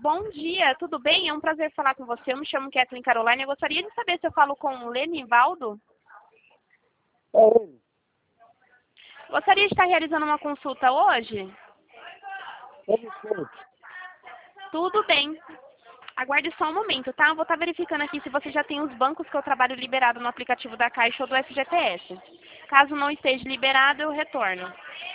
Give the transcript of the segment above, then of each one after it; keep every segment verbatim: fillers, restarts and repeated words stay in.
Bom dia, tudo bem? É um prazer falar com você. Eu me chamo Kathleen Caroline. Eu gostaria de saber se eu falo com o Lenivaldo. É ele. Gostaria de estar realizando uma consulta hoje? Ele sim. Tudo bem. Aguarde só um momento, tá? Eu vou estar verificando aqui se você já tem os bancos que eu trabalho liberado no aplicativo da Caixa ou do F G T S. Caso não esteja liberado, eu retorno.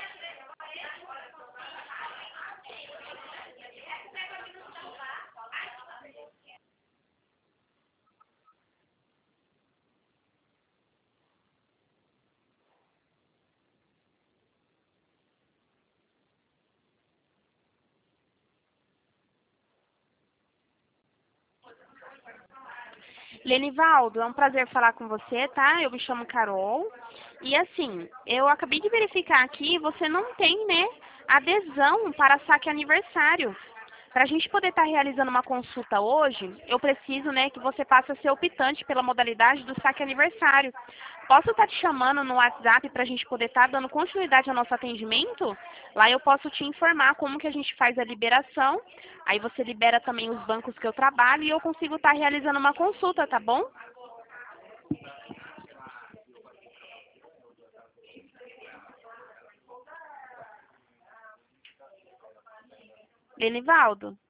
Lenivaldo, é um prazer falar com você, tá? Eu me chamo Carol. E assim, eu acabei de verificar aqui, você não tem, né, adesão para saque aniversário. Para a gente poder estar realizando uma consulta hoje, eu preciso, né, que você passe a ser optante pela modalidade do saque aniversário. Posso estar te chamando no WhatsApp para a gente poder estar dando continuidade ao nosso atendimento? Lá eu posso te informar como que a gente faz a liberação. Aí você libera também os bancos que eu trabalho e eu consigo estar realizando uma consulta, tá bom? Lenivaldo?